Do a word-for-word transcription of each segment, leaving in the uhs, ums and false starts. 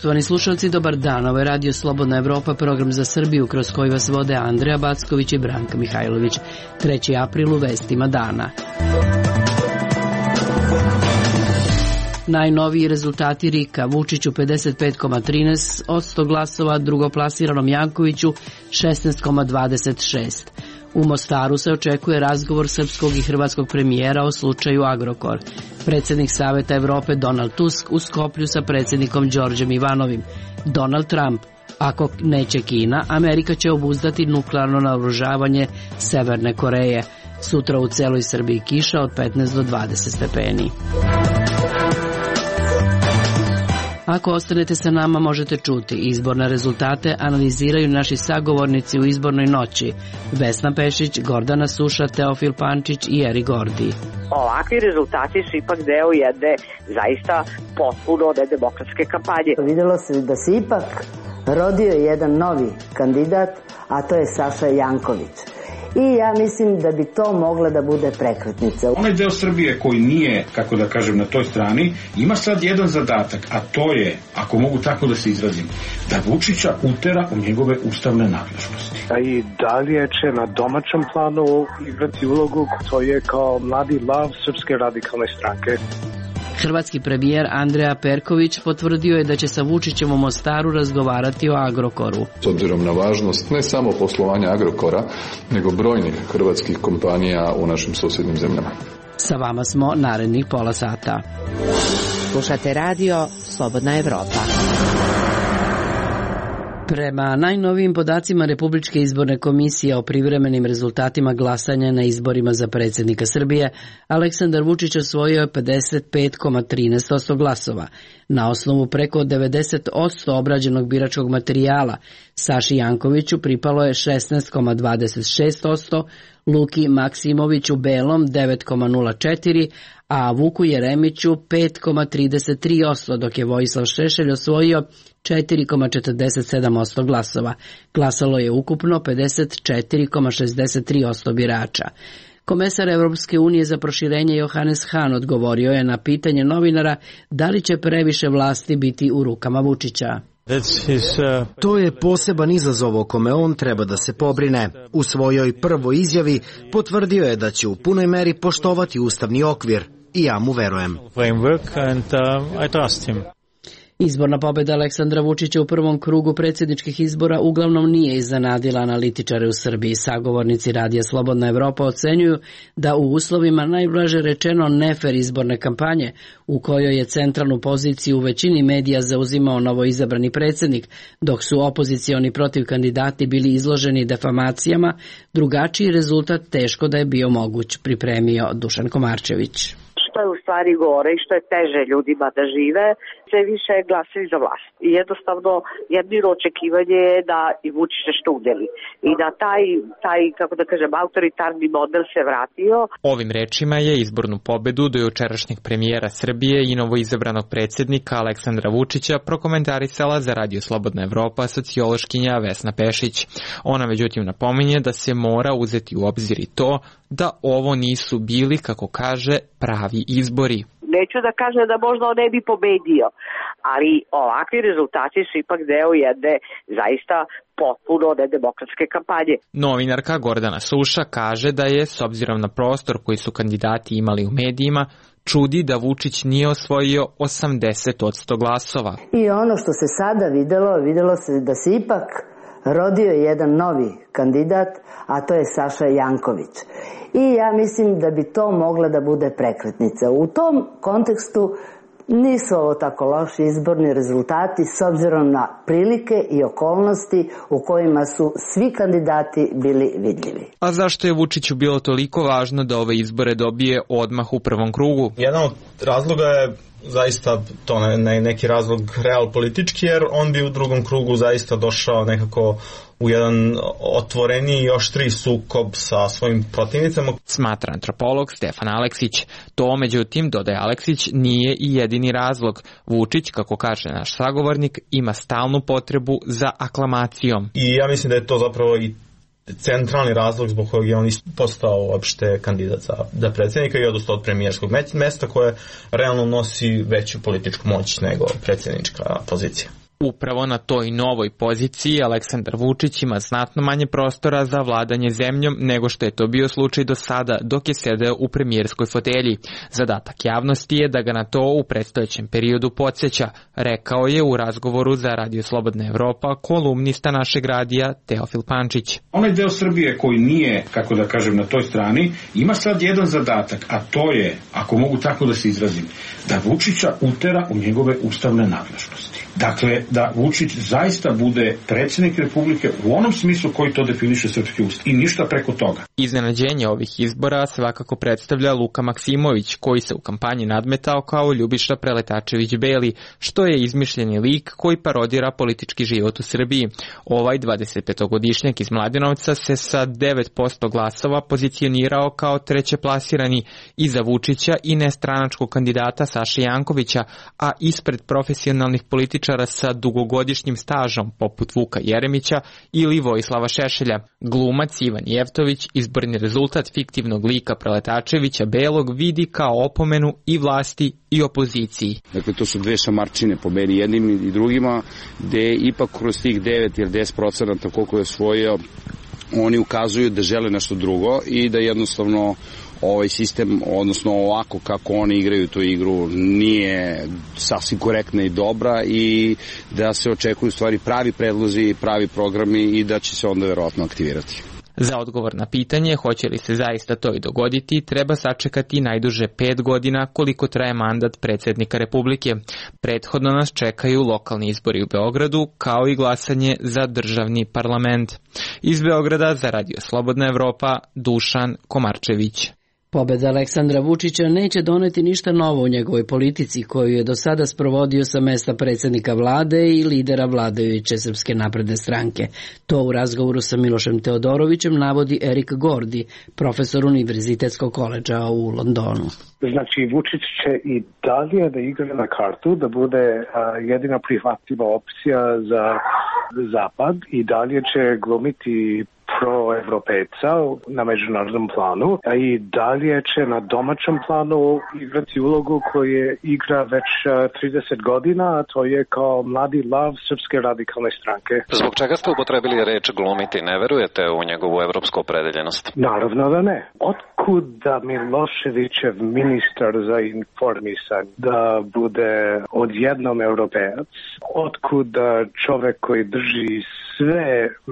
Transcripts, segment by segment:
Poštovani slušalci, dobar dan. Ovo je Radio Slobodna Evropa, program za Srbiju kroz koji vas vode Andreja Backović i Branka Mihajlović. treći april u vestima dana. Najnoviji rezultati R I K-a: Vučiću pedeset pet zarez trinaest posto glasova, drugoplasiranom Jankoviću šesnaest zarez dvadeset šest. U Mostaru se očekuje razgovor srpskog i hrvatskog premijera o slučaju Agrokor. Predsjednik Saveta Evrope Donald Tusk u Skoplju sa predsjednikom Đorđem Ivanovim. Donald Trump: ako neće Kina, Amerika će obuzdati nuklearno naoružavanje Severne Koreje. Sutra u celoj Srbiji kiša od petnaest do dvadeset stepeni. Ako ostanete sa nama, možete čuti. Izborne rezultate analiziraju naši sagovornici u izbornoj noći: Vesna Pešić, Gordana Suša, Teofil Pančić i Eri Gordi. Ovakvi rezultati su ipak deo jedne zaista potpuno nedemokratske kampanje. Vidjelo se da se ipak rodio jedan novi kandidat, a to je Saša Janković. I ja mislim da bi to mogla da bude prekretnica. Onaj deo Srbije koji nije, kako da kažem, na toj strani, ima sad jedan zadatak, a to je, ako mogu tako da se izrazim, da Vučića utera u njegove ustavne nadležnosti. A i dalje će na domaćem planu igrati ulogu, to je kao mladi lav Srpske radikalne stranke. Hrvatski premijer Andreja Perković potvrdio je da će sa Vučićem u Mostaru razgovarati o Agrokoru. S obzirom na važnost ne samo poslovanja Agrokora, nego brojnih hrvatskih kompanija u našim susjednim zemljama. Sa vama smo narednih pola sata. Slušate radio Slobodna Evropa. Prema najnovijim podacima Republičke izborne komisije o privremenim rezultatima glasanja na izborima za predsjednika Srbije, Aleksandar Vučić osvojio je pedeset pet zarez trinaest posto glasova. Na osnovu preko devedeset posto obrađenog biračkog materijala, Saši Jankoviću pripalo je šesnaest zarez dvadeset šest posto, Luki Maksimoviću Belom devet zarez nula četiri, a Vuku Jeremiću pet zarez trideset tri posto, dok je Vojislav Šešelj osvojio četiri zarez četrdeset sedam posto glasova. Glasalo je ukupno pedeset četiri zarez šezdeset tri posto birača. Komesar Evropske unije za proširenje Johannes Hahn odgovorio je na pitanje novinara da li će previše vlasti biti u rukama Vučića. To je poseban izazov o kome on treba da se pobrine. U svojoj prvoj izjavi potvrdio je da će u punoj meri poštovati ustavni okvir i ja mu verujem. Izborna pobjeda Aleksandra Vučića u prvom krugu predsjedničkih izbora uglavnom nije iznenadila analitičare u Srbiji. Sagovornici Radija Slobodna Evropa ocenjuju da u uslovima najblaže rečeno nefer izborne kampanje, u kojoj je centralnu poziciju u većini medija zauzimao novoizabrani predsjednik, dok su opozicioni protiv kandidati bili izloženi defamacijama, drugačiji rezultat teško da je bio moguć, pripremio Dušan Komarčević. Što je u stvari gore i što je teže ljudima da žive, sve više glasaju za vlast. I jednostavno jedino očekivanje je da i Vučić nešto udeli. I da taj, taj, kako da kažem, autoritarni model se vratio. Ovim rečima je izbornu pobedu do jučerašnjeg premijera Srbije i novoizabranog predsjednika Aleksandra Vučića prokomentarisala za Radio Slobodna Evropa sociološkinja Vesna Pešić. Ona međutim napominje da se mora uzeti u obzir i to da ovo nisu bili, kako kaže, pravi izbori. Neću da kažem da možda on ne bi pobedio, ali ovakvi rezultati su ipak deo jedne zaista potpuno nedemokratske kampanje. Novinarka Gordana Suša kaže da je, s obzirom na prostor koji su kandidati imali u medijima, čudi da Vučić nije osvojio osamdeset posto glasova. I ono što se sada videlo, videlo se da se ipak rodio jedan novi kandidat, a to je Saša Janković. I ja mislim da bi to mogla da bude prekretnica. U tom kontekstu nisu ovo tako loši izborni rezultati s obzirom na prilike i okolnosti u kojima su svi kandidati bili vidljivi. A zašto je Vučiću bilo toliko važno da ove izbore dobije odmah u prvom krugu? Jedan od razloga je zaista to ne, neki razlog real politički, jer on bi u drugom krugu zaista došao nekako u jedan otvoreni i oštri sukob sa svojim protivnicama. Smatra antropolog Stefan Aleksić. To, međutim, dodaje Aleksić, nije i jedini razlog. Vučić, kako kaže naš sagovornik, ima stalnu potrebu za aklamacijom. I ja mislim da je to zapravo i centralni razlog zbog kojeg je on postao uopšte kandidat za, za predsjednika i odustao od premijerskog mesta koje realno nosi veću političku moć nego predsjednička pozicija. Upravo na toj novoj poziciji Aleksandar Vučić ima znatno manje prostora za vladanje zemljom nego što je to bio slučaj do sada dok je sedeo u premijerskoj fotelji. Zadatak javnosti je da ga na to u predstojećem periodu podsjeća, rekao je u razgovoru za Radio Slobodna Evropa kolumnista našeg radija Teofil Pančić. Onaj deo Srbije koji nije, kako da kažem, na toj strani, ima sad jedan zadatak, a to je, ako mogu tako da se izrazim, da Vučića utera u njegove ustavne nadležnosti. Dakle, da Vučić zaista bude predsjednik Republike u onom smislu koji to definiše srpski ustav i ništa preko toga. Iznenađenje ovih izbora svakako predstavlja Luka Maksimović, koji se u kampanji nadmetao kao Ljubiša Preletačević-Beli, što je izmišljeni lik koji parodira politički život u Srbiji. Ovaj dvadesetpetogodišnjak iz Mladenovca se sa devet posto glasova pozicionirao kao treće plasirani iza Vučića i nestranačkog kandidata Saše Jankovića, a ispred profesionalnih političara sa dugogodišnjim stažom poput Vuka Jeremića ili Vojislava Šešelja. Glumac Ivan Jevtović izborni rezultat fiktivnog lika Preletačevića Belog vidi kao opomenu i vlasti i opoziciji. Dakle, to su dve šamarčine po meni jednim i drugima, gde ipak kroz tih devet ili deset procenata koliko je osvojio, oni ukazuju da žele nešto drugo i da jednostavno ovaj sistem, odnosno ovako kako oni igraju tu igru, nije sasvim korektna i dobra i da se očekuju stvari pravi predlozi, pravi programi i da će se onda verovatno aktivirati. Za odgovor na pitanje hoće li se zaista to i dogoditi, treba sačekati najduže pet godina koliko traje mandat predsjednika Republike. Prethodno nas čekaju lokalni izbori u Beogradu, kao i glasanje za državni parlament. Iz Beograda za Radio Slobodna Evropa, Dušan Komarčević. Pobeda Aleksandra Vučića neće doneti ništa novo u njegovoj politici koju je do sada sprovodio sa mesta predsjednika vlade i lidera vladajuće Srpske napredne stranke. To u razgovoru sa Milošem Teodorovićem navodi Erik Gordi, profesor Univerzitetskog koledža u Londonu. Znači, Vučić će i dalje da igra na kartu, da bude a, jedina prihvatljiva opcija za Zapad i dalje će glumiti proevropejca na međunarodnom planu, a i dalje će na domaćem planu igrati ulogu koju igra već trideset godina, a to je kao mladi lav Srpske radikalne stranke. Zbog čega ste upotrebili reč glumiti? Ne verujete u njegovu evropsku opredeljenost? Naravno da ne. Otkud da Miloševićev ministar za informisanje da bude odjednom europejac? Otkud da čovek koji drži sve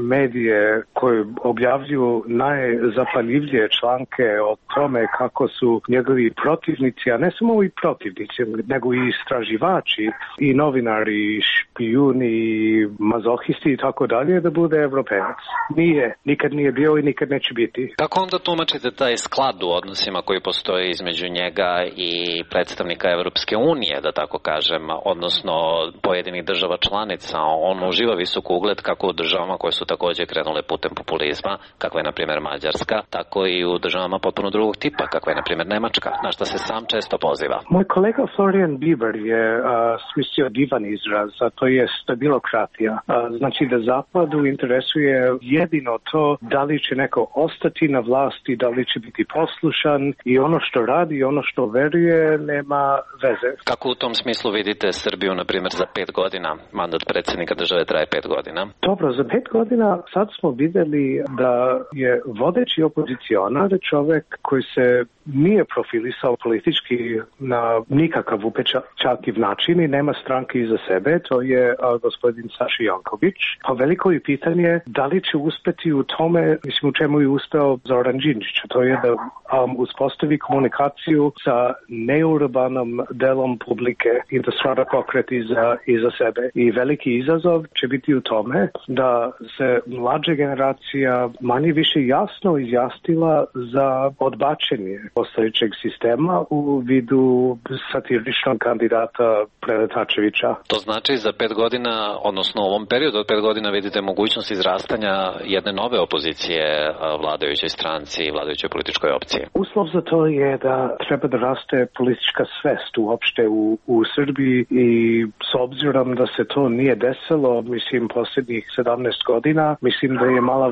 medije koji objavljuju najzapaljivije članke o tome kako su njegovi protivnici, a ne samo i protivnici, nego i istraživači i novinari, i špijuni, i mazohisti i tako dalje, da bude evropejac. Nije, nikad nije bio i nikad neće biti. Kako onda tumačite taj sklad u odnosima koji postoji između njega i predstavnika Evropske unije, da tako kažem, odnosno pojedinih država članica? On uživa visok ugled kako u državama koje su također krenule putem populizma, kakva je na primjer Mađarska, tako i u državama potpuno drugog tipa, kakva je na primjer Nemačka, na što se sam često poziva. Moj kolega Florian Bieber je uh, smislio divan izraz, a to je stabilokratija. Uh, znači da Zapadu interesuje jedino to da li će neko ostati na vlasti, da li će biti poslušan i ono što radi i ono što veruje nema veze. Kako u tom smislu vidite Srbiju, na primjer, za pet godina? Mandat predsjednika države traje pet godina. Dobro, za pet godina sad smo videli da je vodeći opozicionar čovek koji se nije profilisao politički na nikakav upečatljiv način i nema stranke iza sebe, to je a, gospodin Saša Janković. Pa veliko je pitanje da li će uspeti u tome, mislim u čemu je uspeo Zoran Đinđić, to je da um, uspostavi komunikaciju sa neurbanom delom publike i da stvara pokret iza, iza sebe. I veliki izazov će biti u tome da se mlađa generacija manje više jasno izjasnila za odbačenje postojećeg sistema u vidu satiričnog kandidata Preletačevića. To znači za pet godina, odnosno u ovom periodu od pet godina vidite mogućnost izrastanja jedne nove opozicije vladajućoj stranci i vladajućoj političkoj opciji. Uslov za to je da treba da raste politička svest uopšte u, u Srbiji i s obzirom da se to nije desilo, mislim, posljednjih sedamnaest godina, mislim da je mala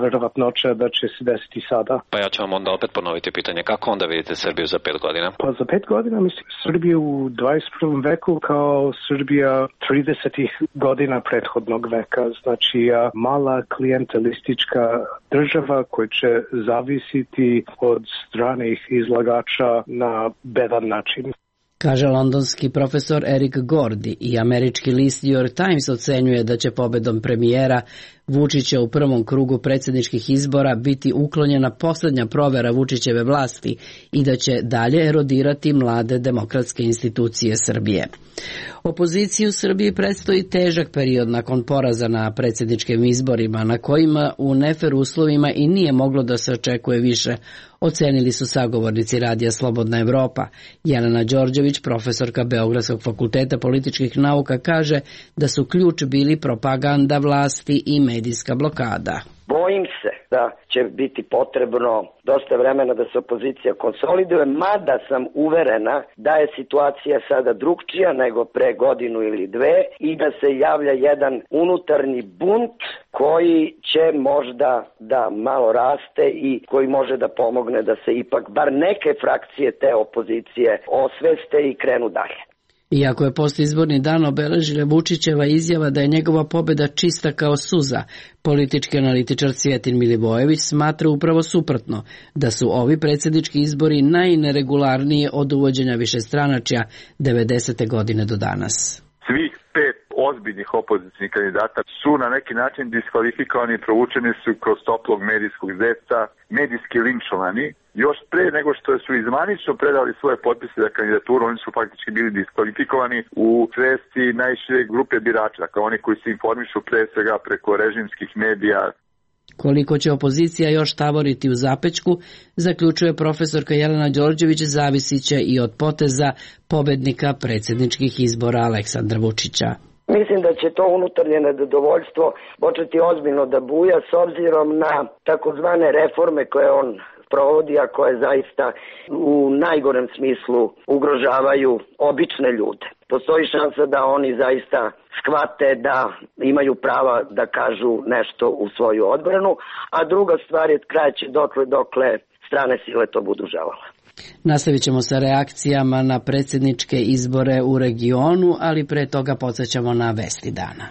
verovatnoća da će se desiti sada. Pa ja ću vam onda opet ponoviti pitanje, kako onda vidite Srbiju za pet godina? Pa za pet godina mislim Srbiju u dvadeset prvom veku kao Srbija tridesetih godina prethodnog veka, znači mala klijentelistička država koja će zavisiti od stranih izlagača na bedan način. Kaže londonski profesor Eric Gordy i američki list New York Times ocenjuje da će pobedom premijera Vučića u prvom krugu predsjedničkih izbora biti uklonjena posljednja provera Vučićeve vlasti i da će dalje erodirati mlade demokratske institucije Srbije. Opoziciji u Srbiji predstoji težak period nakon poraza na predsjedničkim izborima, na kojima u nefer uslovima i nije moglo da se očekuje više, ocenili su sagovornici Radija Slobodna Evropa. Jelena Đorđević, profesorka Beogradskog fakulteta političkih nauka, kaže da su ključ bili propaganda vlasti i medijska blokada. Bojim se da će biti potrebno dosta vremena da se opozicija konsoliduje, mada sam uverena da je situacija sada drugčija nego pre godinu ili dve i da se javlja jedan unutarnji bunt koji će možda da malo raste i koji može da pomogne da se ipak bar neke frakcije te opozicije osveste i krenu dalje. Iako je postizborni dan obeležila Vučićeva izjava da je njegova pobjeda čista kao suza, politički analitičar Cvjetin Milivojević smatra upravo suprotno, da su ovi predsjednički izbori najneregularniji od uvođenja višestranačja devedesete godine do danas. Svih pet ozbiljnih opozicijnih kandidata su na neki način diskvalifikovani i provučeni su kroz toplog medijskog zeca, medijski linčovani. Još pre nego što su izmanično predali svoje potpise za kandidaturu, oni su faktički bili diskvalifikovani u svesti najšire grupe birača, dakle oni koji se informišu pre svega preko režimskih medija. Koliko će opozicija još tavoriti u zapećku, zaključuje profesorka Jelena Đorđević, zavisit će i od poteza pobednika predsjedničkih izbora Aleksandra Vučića. Mislim da će to unutarnje nezadovoljstvo početi ozbiljno da buja s obzirom na takozvane reforme koje on provodi, a koje zaista u najgorem smislu ugrožavaju obične ljude. Postoji šansa da oni zaista shvate da imaju prava da kažu nešto u svoju odbranu, a druga stvar je trajaće dokle dokle strane sile to budu želale. Nastavit ćemo sa reakcijama na predsjedničke izbore u regionu, ali pre toga podsjećamo na vesti dana.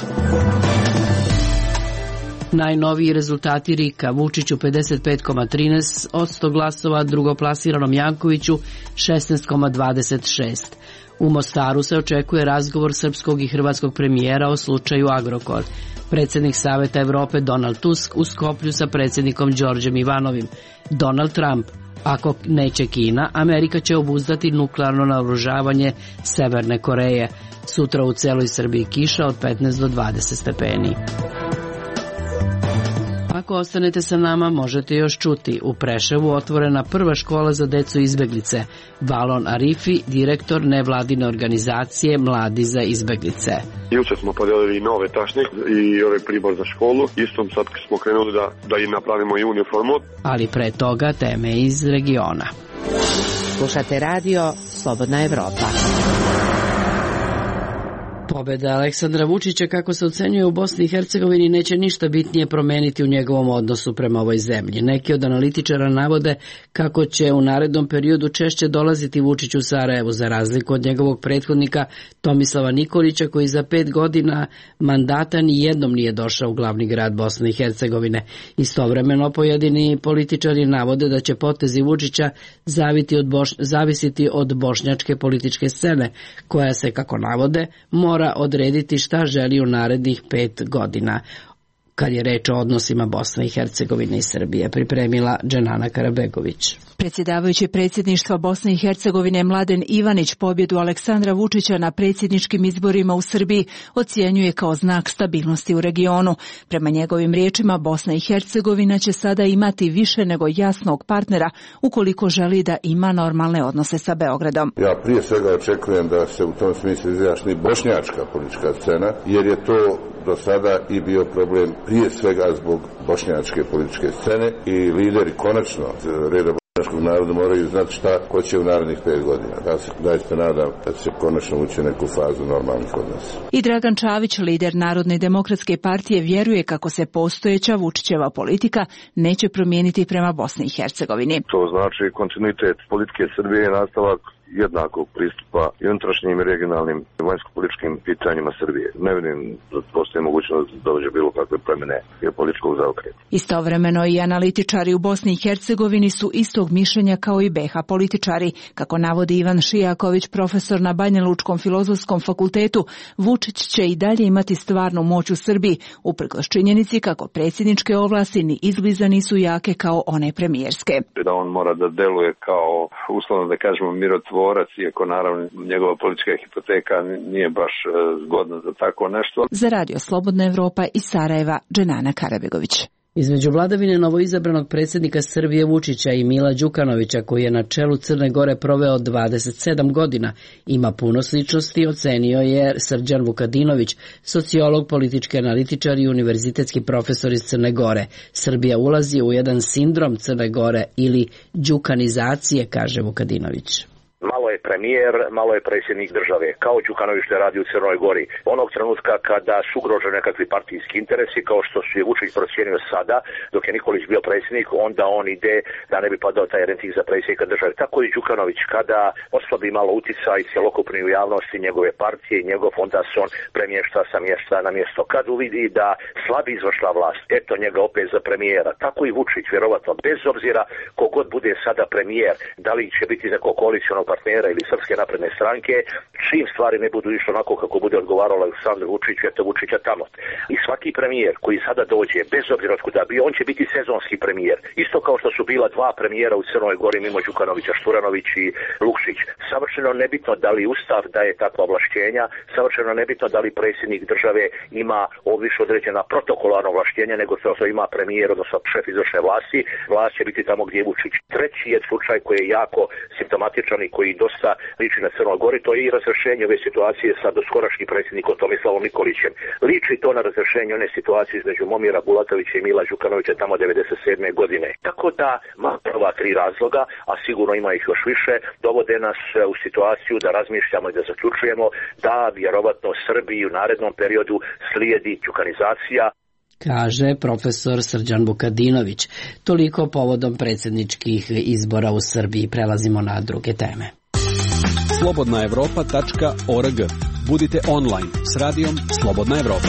Najnoviji rezultati Rika, Vučiću pedeset pet zarez trinaest posto glasova, drugoplasiranom Jankoviću šesnaest zarez dvadeset šest. U Mostaru se očekuje razgovor srpskog i hrvatskog premijera o slučaju Agrokor. Predsjednik Saveta Evrope Donald Tusk u Skoplju sa predsjednikom Đorđem Ivanovim. Donald Trump: ako neće Kina, Amerika će obuzdati nuklearno naoružavanje Severne Koreje. Sutra u celoj Srbiji kiša od petnaest do dvadeset stepeni. Ako ostanete sa nama, možete još čuti. U Preševu otvorena prva škola za decu izbeglice. Valon Arifi, direktor nevladine organizacije Mladi za izbeglice. Juče smo podelili nove tašnik i ovaj pribor za školu. Istom sad smo krenuli da, da im napravimo i uniformu. Ali pre toga teme iz regiona. Slušate radio Slobodna Evropa. Pobeda Aleksandra Vučića, kako se ocenjuje u Bosni i Hercegovini, neće ništa bitnije promeniti u njegovom odnosu prema ovoj zemlji. Neki od analitičara navode kako će u narednom periodu češće dolaziti Vučić u Sarajevu, za razliku od njegovog prethodnika Tomislava Nikolića, koji za pet godina mandata ni jednom nije došao u glavni grad Bosne i Hercegovine. Istovremeno pojedini političari navode da će potezi Vučića zaviti od Boš... zavisiti od bošnjačke političke scene, koja se, kako navode, mora odrediti šta želi u narednih pet godina. Kad je reč o odnosima Bosne i Hercegovine i Srbije, pripremila Dženana Karabegović. Predsjedavajući predsjedništva Bosne i Hercegovine Mladen Ivanić pobjedu Aleksandra Vučića na predsjedničkim izborima u Srbiji ocjenjuje kao znak stabilnosti u regionu. Prema njegovim riječima, Bosna i Hercegovina će sada imati više nego jasnog partnera ukoliko želi da ima normalne odnose sa Beogradom. Ja prije svega očekujem da se u tom smislu izjašnji bošnjačka politička scena, jer je to do sada i bio problem prije svega zbog bošnjačke političke scene i lideri konačno reda Naškog naroda moraju znati šta hoće u narednih pet godina. Ja se zaista nadam da će se konačno ući u neku fazu normalnih odnosa. I Dragan Čavić, lider Narodne demokratske partije, vjeruje kako se postojeća Vučićeva politika neće promijeniti prema Bosni i Hercegovini. To znači kontinuitet politike Srbije i nastavak jednakog pristupa i unutrašnjim i regionalnim vanjsko-političkim pitanjima Srbije. Ne vidim da postoji mogućnost da dođe bilo kakve promjene političkog zaokreta. Istovremeno i analitičari u Bosni i Hercegovini su istog mišljenja kao i B iH političari. Kako navodi Ivan Šijaković, profesor na Banjalučkom filozofskom fakultetu, Vučić će i dalje imati stvarnu moć u Srbiji, uprkos činjenici kako predsjedničke ovlasti ni izbliza nisu jake kao one premijerske. Da on mora da deluje kao, uslovno da kažemo, mirotvorac, iako naravno njegova politička hipoteka nije baš zgodna za tako nešto. Za Radio Slobodna Evropa iz Sarajeva, Dženana Karabegović. Između vladavine novoizabranog predsjednika Srbije Vučića i Mila Đukanovića, koji je na čelu Crne Gore proveo dvadeset sedam godina, ima puno sličnosti, ocenio je Srđan Vukadinović, sociolog, politički analitičar i univerzitetski profesor iz Crne Gore. Srbija ulazi u jedan sindrom Crne Gore ili đukanizacije, kaže Vukadinović. Malo je premijer, malo je predsjednik države, kao Đukanović što je radio u Crnoj Gori. Onog trenutka kada su ugroženi nekakvi partijski interesi, kao što se je Vučić procijenio sada, dok je Nikolić bio predsjednik, onda on ide da ne bi padao taj rentik za predsjednika države. Tako i Đukanović, kada oslabi malo uticaj cjelokupni u javnosti njegove partije i njegov, onda se on premješta sa mjesta na mjesto. Kad uvidi da slabi izvršna vlast, eto njega opet za premijera. Tako i Vučić, vjerovatno, bez obzira kogod bude sada premijer, da li će biti neko koalicionog partnera ili Srpske napredne stranke, čim stvari ne budu išlo onako kako bude odgovaralo Aleksandru Vučiću, eto Vučića tamo. I svaki premijer koji sada dođe, bez obzira otkuda bio, on će biti sezonski premijer. Isto kao što su bila dva premijera u Crnoj Gori mimo Đukanovića, Šturanović i Lukšić. Savršeno nebitno da li Ustav daje takva ovlašćenja, savršeno nebitno da li predsjednik države ima više određena protokolarna ovlašćenja nego što ima premijer, odnosno šef izvršne vlasti. Vlast će biti tamo gdje je Vučić. Treći je slučaj koji je jako simptomatičan i koji dosta liči na Crnoj Gori, to je i razrešenje ove situacije sa doskorašnjim predsjednikom Tomislavom Nikolićem. Liči to na razrešenje one situacije između Momira Bulatovića i Mila Đukanovića tamo devedeset sedme godine. Tako da, ova tri razloga, a sigurno ima ih još više, dovode nas u situaciju da razmišljamo i da zaključujemo da vjerovatno Srbiji u narednom periodu slijedi đukanizacija, kaže profesor Srđan Vukadinović. Toliko povodom predsjedničkih izbora u Srbiji. Prelazimo na druge teme. slobodna evropa tačka org. Budite online s radijom Slobodna Evropa.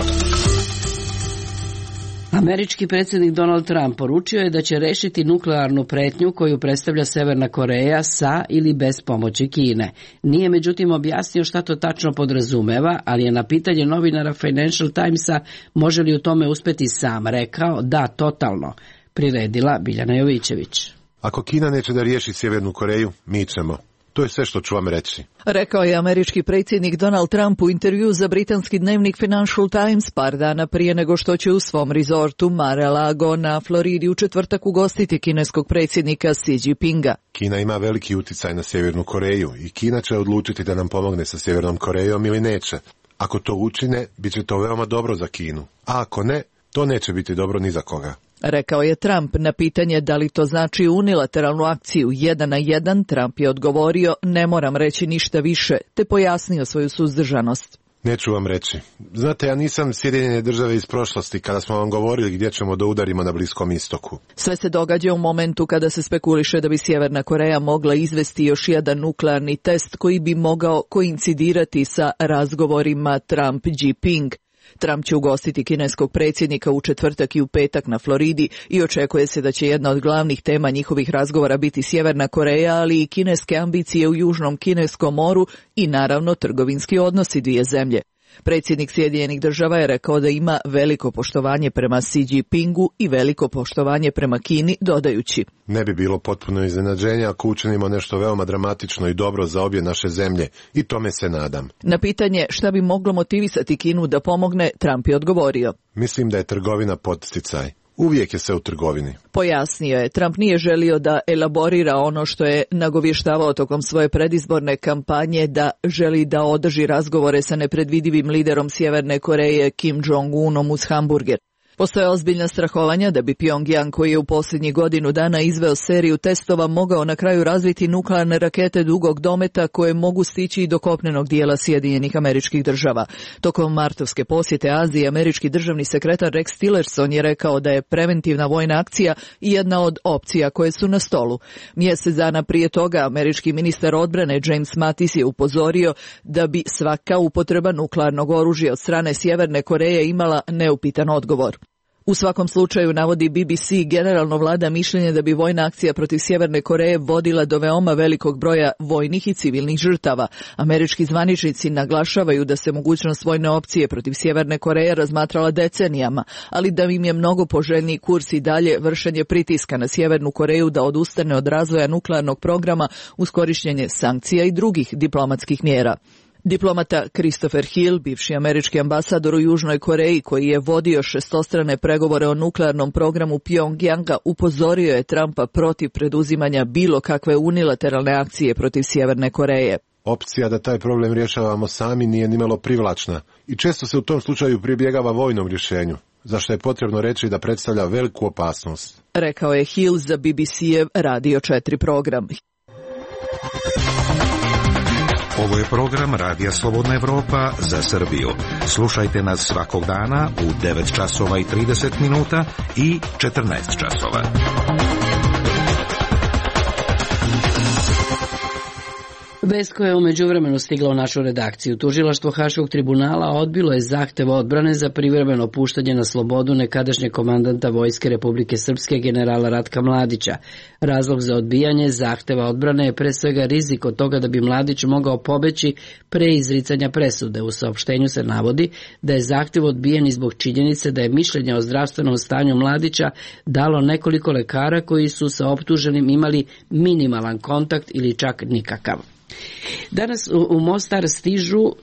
Američki predsjednik Donald Trump poručio je da će rešiti nuklearnu pretnju koju predstavlja Severna Koreja sa ili bez pomoći Kine. Nije međutim objasnio šta to tačno podrazumeva, ali je na pitanje novinara Financial Timesa može li u tome uspeti sam rekao da totalno. Priredila Biljana Jovićević. Ako Kina neće da riješi Sjevernu Koreju, mi ćemo. To je sve što ću vam reći. Rekao je američki predsjednik Donald Trump u intervju za britanski dnevnik Financial Times par dana prije nego što će u svom rezortu Mar-a-Lago na Floridi u četvrtak ugostiti kineskog predsjednika Xi Jinpinga. Kina ima veliki uticaj na Sjevernu Koreju i Kina će odlučiti da nam pomogne sa Sjevernom Korejom ili neće. Ako to učine, bit će to veoma dobro za Kinu. A ako ne, to neće biti dobro ni za koga. Rekao je Trump na pitanje da li to znači unilateralnu akciju jedan na jedan, Trump je odgovorio ne moram reći ništa više, te pojasnio svoju suzdržanost. Neću vam reći. Znate, ja nisam Sjedinjene države iz prošlosti kada smo vam govorili gdje ćemo da udarimo na Bliskom istoku. Sve se događa u momentu kada se spekuliše da bi Sjeverna Koreja mogla izvesti još jedan nuklearni test koji bi mogao koincidirati sa razgovorima Trump-Jinping. Trump će ugostiti kineskog predsjednika u četvrtak i u petak na Floridi i očekuje se da će jedna od glavnih tema njihovih razgovora biti Sjeverna Koreja, ali i kineske ambicije u Južnom Kineskom moru i naravno trgovinski odnosi dvije zemlje. Predsjednik Sjedinjenih država je rekao da ima veliko poštovanje prema Xi Jinpingu i veliko poštovanje prema Kini, dodajući: Ne bi bilo potpuno iznenađenje ako učinimo nešto veoma dramatično i dobro za obje naše zemlje i tome se nadam. Na pitanje šta bi moglo motivisati Kinu da pomogne, Trump je odgovorio: Mislim da je trgovina podsticaj. Uvijek je sve u trgovini. Pojasnio je, Trump nije želio da elaborira ono što je nagovještavao tokom svoje predizborne kampanje, da želi da održi razgovore sa nepredvidivim liderom Sjeverne Koreje Kim Jong-unom uz hamburger. Postoje ozbiljna strahovanja da bi Pyongyang, koji je u posljednjih godinu dana izveo seriju testova, mogao na kraju razviti nuklearne rakete dugog dometa koje mogu stići i do kopnenog dijela Sjedinjenih Američkih Država. Tokom martovske posjete Aziji, američki državni sekretar Rex Tillerson je rekao da je preventivna vojna akcija jedna od opcija koje su na stolu. Mjesec dana prije toga američki ministar odbrane James Mattis je upozorio da bi svaka upotreba nuklearnog oružja od strane Sjeverne Koreje imala neupitan odgovor. U svakom slučaju, navodi B B C, generalno vlada mišljenje da bi vojna akcija protiv Sjeverne Koreje vodila do veoma velikog broja vojnih i civilnih žrtava. Američki zvaničnici naglašavaju da se mogućnost vojne opcije protiv Sjeverne Koreje razmatrala decenijama, ali da im je mnogo poželjniji kurs i dalje vršenje pritiska na Sjevernu Koreju da odustane od razvoja nuklearnog programa uz korištenje sankcija i drugih diplomatskih mjera. Diplomata Christopher Hill, bivši američki ambasador u Južnoj Koreji koji je vodio šestostrane pregovore o nuklearnom programu Pyongyanga, upozorio je Trumpa protiv preduzimanja bilo kakve unilateralne akcije protiv Sjeverne Koreje. Opcija da taj problem rješavamo sami nije nimalo privlačna i često se u tom slučaju pribjegava vojnom rješenju, za što je potrebno reći da predstavlja veliku opasnost. Rekao je Hill za B B C-ev Radio četiri program. Ovo je program Radija Slobodna Evropa za Srbiju. Slušajte nas svakog dana u devet časova i trideset minuta i četrnaest časova. Vest koja je u međuvremenu stigla u našu redakciju. Tužilaštvo Haškog tribunala odbilo je zahtev odbrane za privremeno puštanje na slobodu nekadašnjeg komandanta Vojske Republike Srpske generala Ratka Mladića. Razlog za odbijanje zahteva odbrane je pre svega rizik od toga da bi Mladić mogao pobeći pre izricanja presude. U saopštenju se navodi da je zahtev odbijen i zbog činjenice da je mišljenje o zdravstvenom stanju Mladića dalo nekoliko lekara koji su sa optuženim imali minimalan kontakt ili čak nikakav. Danas u, u Mostar stižu e,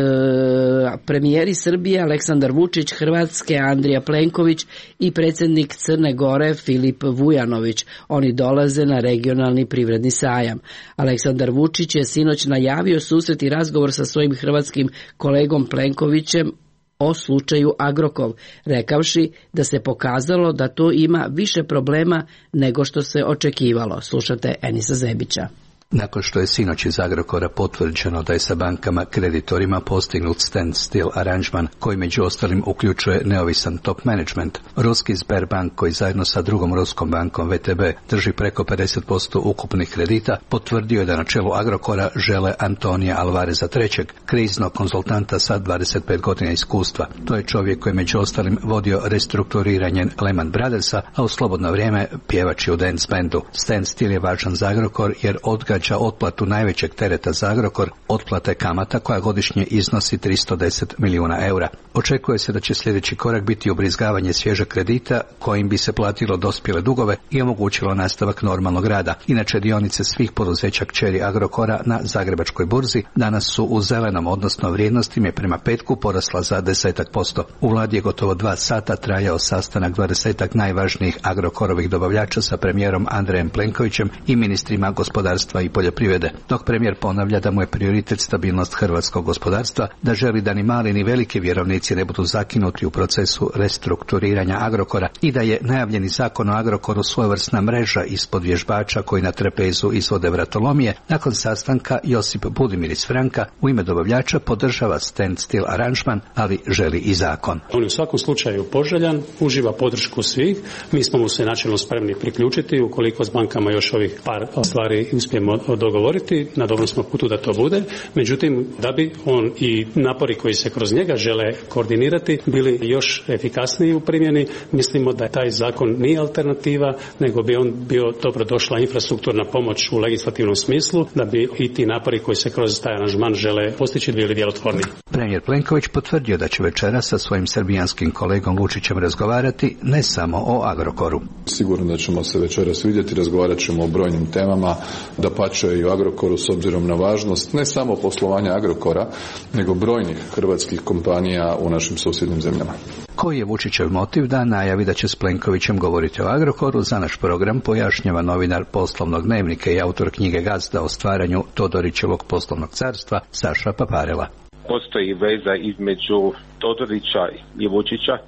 premijeri Srbije Aleksandar Vučić, Hrvatske Andrija Plenković i predsjednik Crne Gore Filip Vujanović. Oni dolaze na regionalni privredni sajam. Aleksandar Vučić je sinoć najavio susret i razgovor sa svojim hrvatskim kolegom Plenkovićem o slučaju Agrokor, rekavši da se pokazalo da to ima više problema nego što se očekivalo. Slušate Enisa Zebića. Nakon što je sinoć iz Agrokora potvrđeno da je sa bankama kreditorima postignut standstill aranžman koji među ostalim uključuje neovisan top management, ruski Sberbank koji zajedno sa drugom ruskom bankom V T B drži preko pedeset posto ukupnih kredita, potvrdio je da na čelu Agrokora žele Antonija Alvareza trećeg, kriznog konzultanta sa dvadeset pet godina iskustva. To je čovjek koji je među ostalim vodio restrukturiranje Lehman Brothersa, a u slobodno vrijeme pjevač je u dance bandu. Standstill je važan za Agrokor jer odgađa otplatu najvećeg tereta za Agrokor, otplate kamata koja godišnje iznosi tristo deset milijuna eura. Očekuje se da će sljedeći korak biti ubrizgavanje svježeg kredita kojim bi se platilo dospjele dugove i omogućilo nastavak normalnog rada. Inače, dionice svih poduzeća kćeri Agrokora na Zagrebačkoj burzi danas su u zelenom, odnosno vrijednost im je prema petku porasla za desetak posto. U vladi je gotovo dva sata trajao sastanak dvadesetak najvažnijih Agrokorovih dobavljača sa premijerom Andrejem Plenkovićem i ministrima gospodarstva i poljoprivrede, dok premijer ponavlja da mu je prioritet stabilnost hrvatskog gospodarstva, da želi da ni mali ni veliki vjerovnici ne budu zakinuti u procesu restrukturiranja Agrokora i da je najavljeni zakon o Agrokoru svojevrsna mreža ispod vježbača koji na trepezu izvode vratolomije. Nakon sastanka Josip Budimir iz Franka u ime dobavljača podržava standstill aranžman, ali želi i zakon. On je u svakom slučaju poželjan, uživa podršku svih. Mi smo mu se načelno spremni priključiti ukoliko s bankama još ovih par stvari uspijemo dogovoriti, na dobrom smo putu da to bude. Međutim, da bi on i napori koji se kroz njega žele koordinirati bili još efikasniji u primjeni, mislimo da taj zakon nije alternativa, nego bi on bio dobrodošla infrastrukturna pomoć u legislativnom smislu, da bi i ti napori koji se kroz taj aranžman žele postići bili djelotvorni. Premijer Plenković potvrdio da će večera sa svojim srbijanskim kolegom Vučićem razgovarati ne samo o Agrokoru. Sigurno da ćemo se večeras vidjeti, razgovarat ćemo o brojnim temama, da pače i o Agrokoru s obzirom na važnost ne samo poslovanja Agrokora, nego brojnih hrvatskih kompanija u našim susjednim zemljama. Koji je Vučićev motiv da najavi da će s Plenkovićem govoriti o Agrokoru, za naš program pojašnjava novinar Poslovnog dnevnika i autor knjige Gazda o stvaranju Todorićevog poslovnog carstva Saša Paparela. Postoji veza između Todorića i Vučića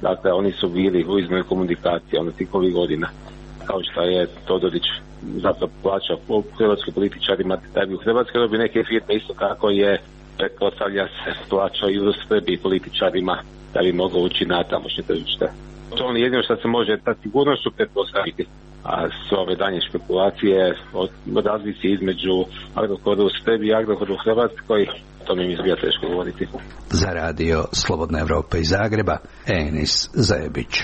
Dakle, oni su bili u izmenoj komunikaciji ono tih ovih godina, kao što je Todorić zato plaća hrvatskim političarima da bi u Hrvatskoj dobili neke firme, isto tako je pretpostavlja se plaća i u Srbiji političarima da bi mogao ući na tamošnje tržište. To je jedino što se može ta sigurnošću pretpostaviti. A sve ove danje špekulacije o razlici između Agrokora u Srbiji i Agrokora u Hrvatskoj, to mi je teško govoriti. Za radio Slobodna Evropa iz Zagreba, Enis Zajebić.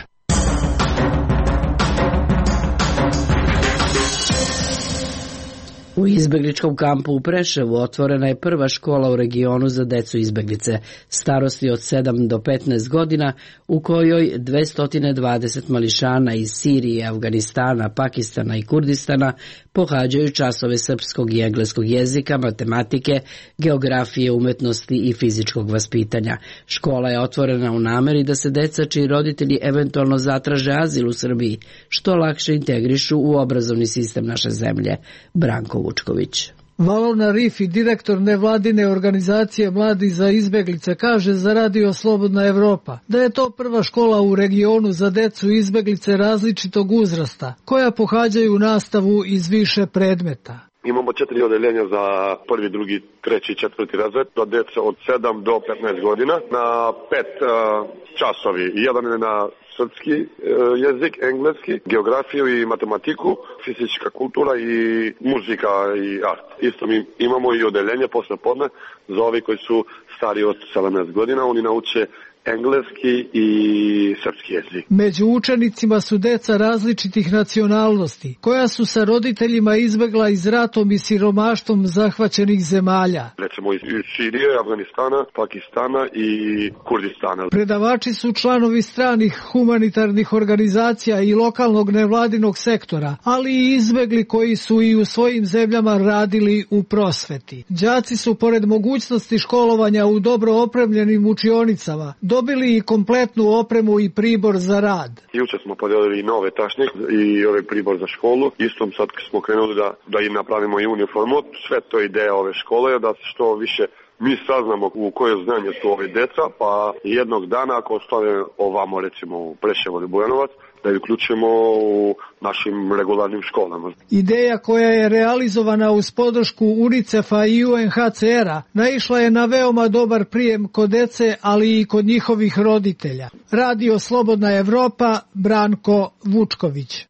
U izbegličkom kampu u Preševu otvorena je prva škola u regionu za decu izbeglice starosti od sedam do petnaest godina, u kojoj dvesta dvadeset mališana iz Sirije, Afganistana, Pakistana i Kurdistana pohađaju časove srpskog i engleskog jezika, matematike, geografije, umetnosti i fizičkog vaspitanja. Škola je otvorena u nameri da se deca čiji roditelji eventualno zatraže azil u Srbiji što lakše integrišu u obrazovni sistem naše zemlje. Branko Vučković. Valona Rifi, direktor nevladine organizacije Mladi za izbeglice, kaže za radio Slobodna Evropa da je to prva škola u regionu za decu izbeglice različitog uzrasta, koja pohađaju nastavu iz više predmeta. Imamo četiri odeljenja za prvi, drugi, treći i četvrti razred, do dece od sedam do petnaest godina, na pet uh, časovi. Jedan je na srpski uh, jezik, engleski, geografiju i matematiku, fizička kultura i muzika i art. Isto mi imamo i odeljenje posle podne za ovi koji su stari od sedamnaest godina, oni nauče engleski i srpski jezik. Među učenicima su deca različitih nacionalnosti, koja su sa roditeljima izbegla iz ratom i siromaštvom zahvaćenih zemalja. Recimo iz Sirije, Afganistana, Pakistana i Kurdistana. Predavači su članovi stranih humanitarnih organizacija i lokalnog nevladinog sektora, ali i izbegli koji su i u svojim zemljama radili u prosveti. Đaci su pored mogućnosti školovanja u dobro opremljenim učionicama dobili i kompletnu opremu i pribor za rad. Juče smo podijelili nove tašnjake i ovaj pribor za školu. Istom sad smo krenuli da, da im napravimo i uniformu. Sve to ideja ove škole da što više mi saznamo u koje znanje su ove deca, pa jednog dana ako ostane ovamo recimo u Preševo ili Bujanovac, da ju uključimo u našim regularnim školama. Ideja koja je realizovana uz podršku UNICEF-a i U N H C R-a naišla je na veoma dobar prijem kod dece, ali i kod njihovih roditelja. Radio Slobodna Evropa, Branko Vučković.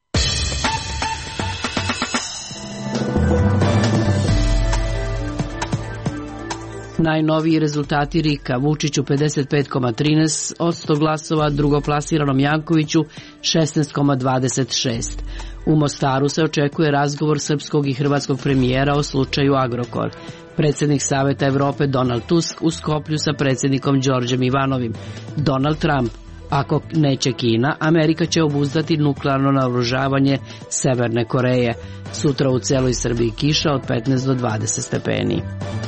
Najnoviji rezultati Rika, Vučiću pedeset pet zarez trinaest posto glasova, drugoplasiranom Jankoviću šesnaest zarez dvadeset šest. U Mostaru se očekuje razgovor srpskog i hrvatskog premijera o slučaju Agrokor. Predsjednik Saveta Evrope Donald Tusk u Skoplju sa predsjednikom Đorđem Ivanovim. Donald Trump: ako neće Kina, Amerika će obuzdati nuklearno naoružavanje Severne Koreje. Sutra u celoj Srbiji kiša od petnaest do dvadeset stepeni.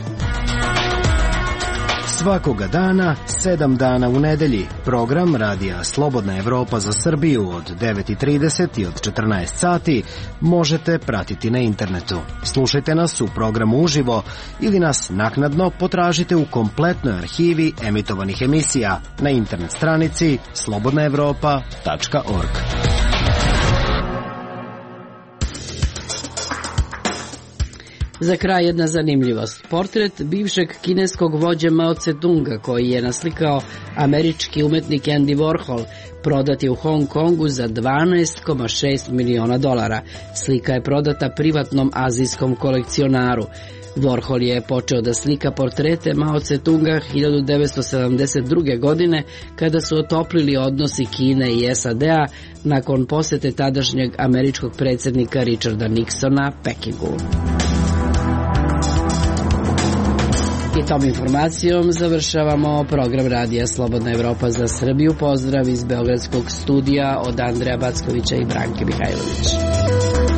Svakoga dana, sedam dana u nedelji, program Radija Slobodna Evropa za Srbiju od devet i trideset i od četrnaest sati možete pratiti na internetu. Slušajte nas u programu uživo ili nas naknadno potražite u kompletnoj arhivi emitovanih emisija na internet stranici slobodna evropa tačka org. Za kraj jedna zanimljivost. Portret bivšeg kineskog vođe Mao Tse-tunga, koji je naslikao američki umetnik Andy Warhol, prodat je u Hong Kongu za dvanaest zarez šest miliona dolara. Slika je prodata privatnom azijskom kolekcionaru. Warhol je počeo da slika portrete Mao Tse-tunga hiljadu devetsto sedamdeset druge. godine, kada su otoplili odnosi Kine i S A D-a nakon posete tadašnjeg američkog predsjednika Richarda Nixona Pekingu. I tom informacijom završavamo program Radija Slobodna Evropa za Srbiju. Pozdrav iz Beogradskog studija od Andreja Backovića i Branke Mihajlović.